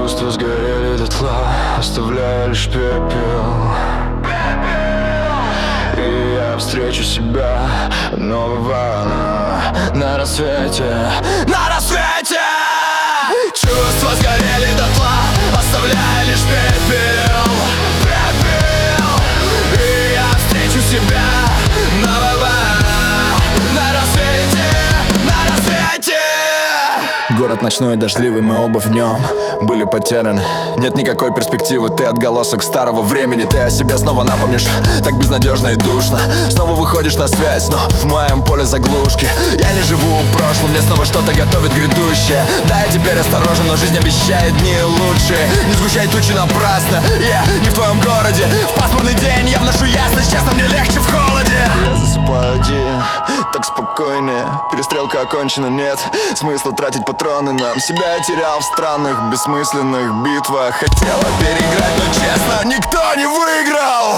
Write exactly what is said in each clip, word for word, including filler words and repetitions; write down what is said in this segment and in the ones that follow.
Чувства сгорели дотла, оставляя лишь пепел. И я встречу себя нового на, на рассвете. На рассвете! Чувства сгорели дотла, оставляя лишь пепел. Пепел! И я встречу себя нового на рассвете. На рассвете! Город ночной, дождливый, мы оба в нем были потеряны. Нет никакой перспективы, ты отголосок старого времени. Ты о себе снова напомнишь, так безнадежно и душно. Снова выходишь на связь, но в моем поле заглушки. Я не живу в прошлом, мне снова что-то готовит грядущее. Да, я теперь осторожен, но жизнь обещает дни лучшие. Не сгущай тучи напрасно, я не в твоем городе. В пасмурный день я вношу ясность, честно, мне легче в холоде. Я засыпаю один, так спокойнее. Перестрелка окончена, нет смысла тратить патроны. Нам себя я терял в странных, бессмысленных битвах. Хотела переиграть, но честно, никто не выиграл.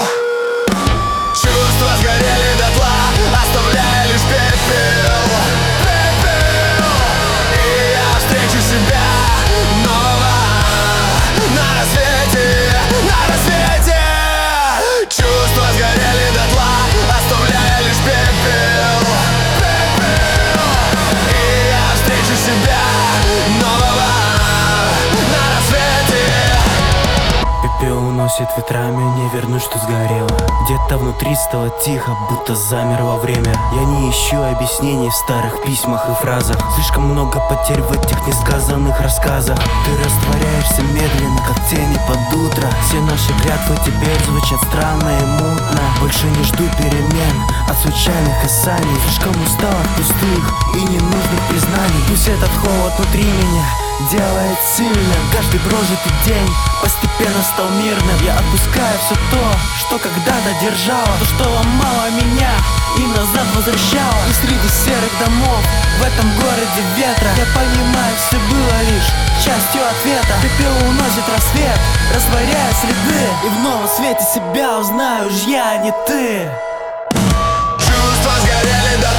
Чувства сгорели дотла, оставляя лишь пепел. Пепел. И я встречу себя нового на рассвете. На рассвете. Чувства сгорели дотла, оставляя лишь пепел. Пепел. И я встречу себя нового на рассвете. Пепел уносит ветрами, не вернуть, что сгорело. Где-то внутри стало тихо, будто замерло время. Я не ищу объяснений в старых письмах и фразах. Слишком много потерь в этих несказанных рассказах. Ты растворяешься медленно, как тени под утро. Все наши клятвы теперь звучат странно и мутно. Больше не жду перемен от случайных касаний. Слишком устал от пустых и ненужных признаний. Пусть этот холод внутри меня делает сильным. Каждый прожитый день постепенно стал мирным. Я отпускаю все то, что когда-то держало. То, что ломало меня и назад возвращало. И среди серых домов в этом городе ветра я понимаю, все было лишь частью ответа. Пепел уносит рассвет, растворяя следы. И в новом свете себя узнаю, уж я, а не ты. Чувства сгорели до